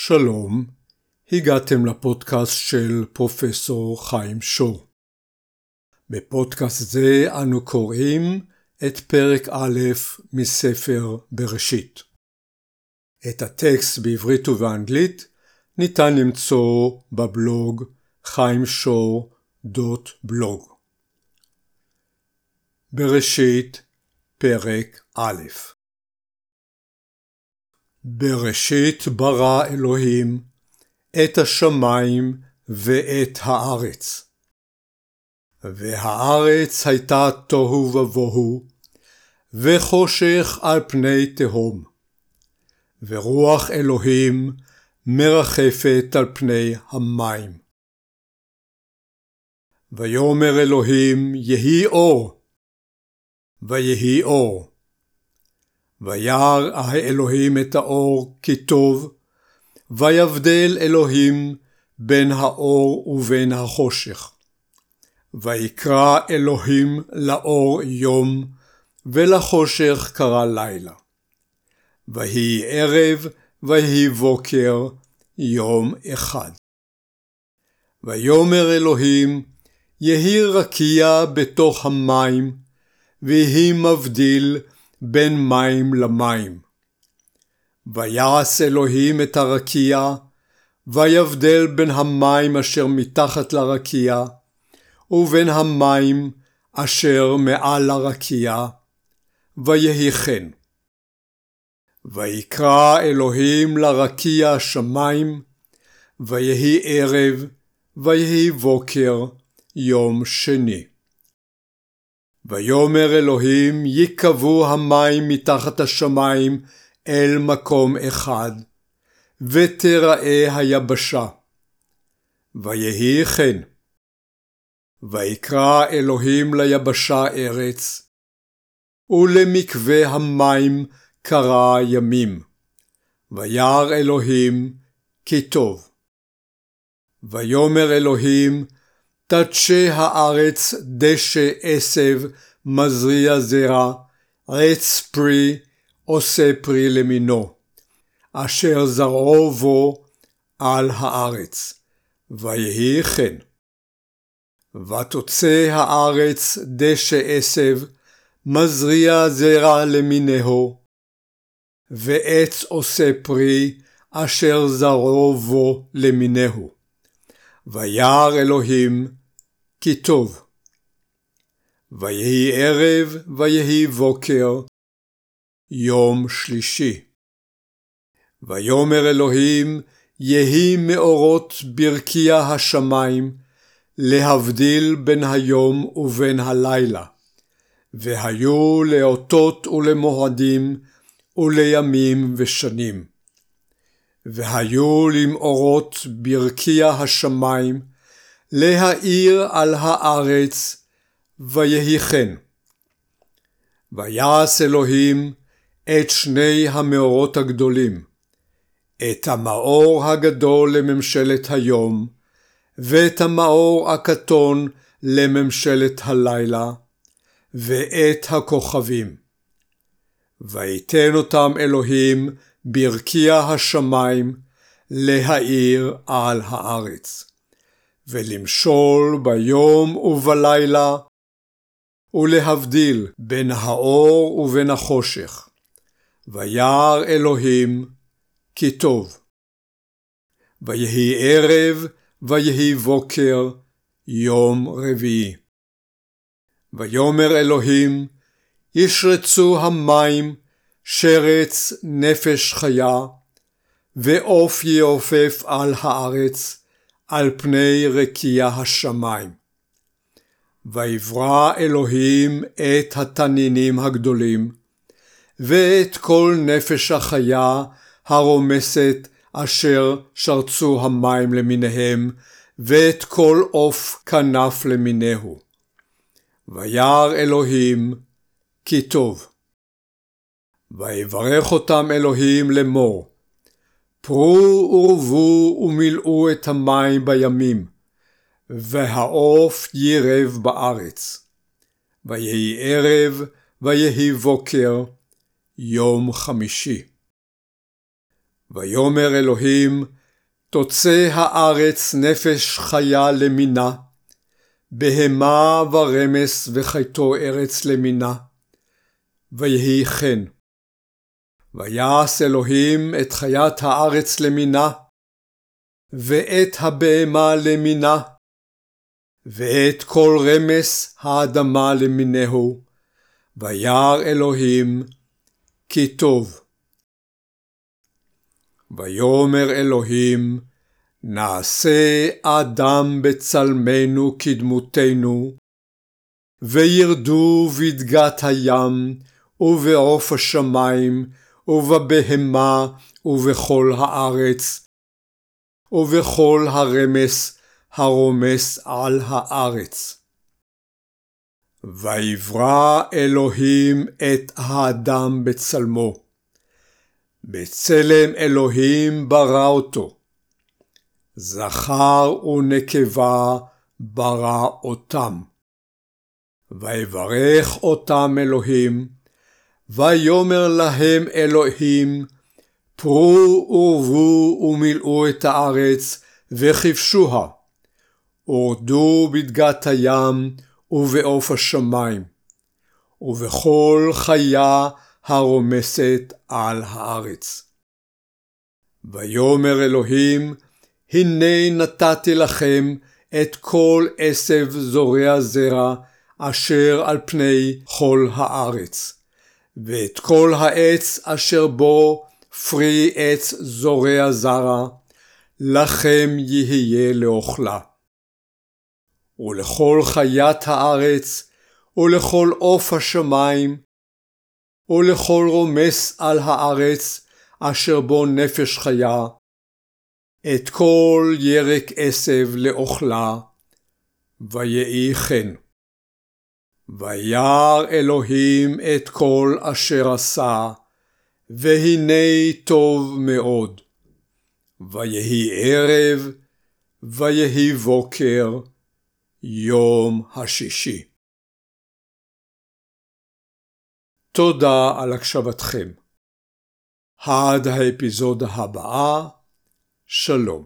שלום, הגעתם לפודקאסט של פרופסור חיים שור. בפודקאסט זה אנו קוראים את פרק א' מספר בראשית. את הטקסט בעברית ובאנגלית ניתן למצוא בבלוג chaimshor.blog. בראשית פרק א'. בראשית ברא אלוהים את השמיים ואת הארץ. והארץ הייתה תוהו ובוהו, וחושך על פני תהום. ורוח אלוהים מרחפת על פני המים. ויאמר אלוהים יהי אור. ויהי אור. וירא האלוהים את האור כי טוב, ויבדל אלוהים בין האור ובין החושך. ויקרא אלוהים לאור יום, ולחושך קרא לילה. ויהי ערב, ויהי בוקר, יום אחד. ויאמר אלוהים, יהי רקיע בתוך המים, ויהי מבדיל בין מים למים. ויעש אלוהים את הרקיע, ויבדל בין המים אשר מתחת לרקיע, ובין המים אשר מעל הרקיע, ויהי כן. ויקרא אלוהים לרקיע שמיים, ויהי ערב, ויהי בוקר, יום שני. ויאמר אלוהים יקבעו המים מתחת השמיים אל מקום אחד, ותראה היבשה. ויהי כן. ויקרא אלוהים ליבשה ארץ, ולמקווה המים קרא ימים. וירא אלוהים כי טוב. ויאמר אלוהים, תדשה הארץ דשא עשב מזריע זרע, עץ פרי עושה פרי למינו, אשר זרעו בו על הארץ. ויהי כן. ותוצא הארץ דשא עשב מזריע זרע למינהו, ועץ עושה פרי אשר זרעו בו למינהו. וירא אלוהים כי טוב. ויהי ערב, ויהי בוקר, יום שלישי. ויאמר אלוהים, יהי מאורות ברקיע השמיים, להבדיל בין היום ובין הלילה. והיו לאותות ולמועדים, ולימים ושנים. והיו למאורות ברקיע השמיים, להאיר על הארץ, ויהי כן. ויעש אלוהים את שני המאורות הגדולים, את המאור הגדול לממשלת היום, ואת המאור הקטון לממשלת הלילה, ואת הכוכבים. ויתן אותם אלוהים ברקיע השמיים, להאיר על הארץ, ולמשול ביום ובלילה, ולהבדיל בין האור ובין החושך. וירא אלוהים כי טוב. ויהי ערב, ויהי בוקר, יום רביעי. ויאמר אלוהים, ישרצו המים שרץ נפש חיה, ועוף יעופף על הארץ, על פני רקיע השמיים. ויברא אלוהים את התנינים הגדולים, ואת כל נפש החיה הרומסת אשר שרצו המים למיניהם, ואת כל עוף כנף למינהו. וירא אלוהים כי טוב. ויברך אותם אלוהים לאמור, פרו ורבו ומילאו את המים בימים, והעוף ירב בארץ. ויהי ערב, ויהי בוקר, יום חמישי. ויאמר אלוהים, תוצא הארץ נפש חיה למינה, בהמה ורמס וחייתו ארץ למינה. ויהי כן. ויעש אלוהים את חיית הארץ למינה, ואת הבהמה למינה, ואת כל רמס האדמה למינהו, וירא אלוהים כי טוב. ויאמר אלוהים, נעשה אדם בצלמנו כדמותנו, וירדו בדגת הים, ובעוף השמיים, ובבהמה, ובכל הארץ, ובכל הרמס הרומס על הארץ. ויברא אלוהים את האדם בצלמו, בצלם אלוהים ברא אותו, זכר ונקבה ברא אותם. ויברך אותם אלוהים, ויאמר להם אלוהים, פרו ורבו ומילאו את הארץ וכבשוה, ורדו בדגת הים ובעוף השמיים, ובכל חיה הרומסת על הארץ. ויאמר אלוהים, הנה נתתי לכם את כל עשב זורע זרע אשר על פני כל הארץ, ואת כל העץ אשר בו פרי עץ זורע זרע, לכם יהיה לאוכלה. ולכל חיית הארץ, ולכל עוף השמיים, ולכל רומס על הארץ אשר בו נפש חיה, את כל ירק עשב לאוכלה. ויהי כן. וירא אלוהים את כל אשר עשה, והנה טוב מאוד. ויהי ערב, ויהי בוקר, יום השישי. תודה על הקשבתכם. עד האפיזודה הבאה, שלום.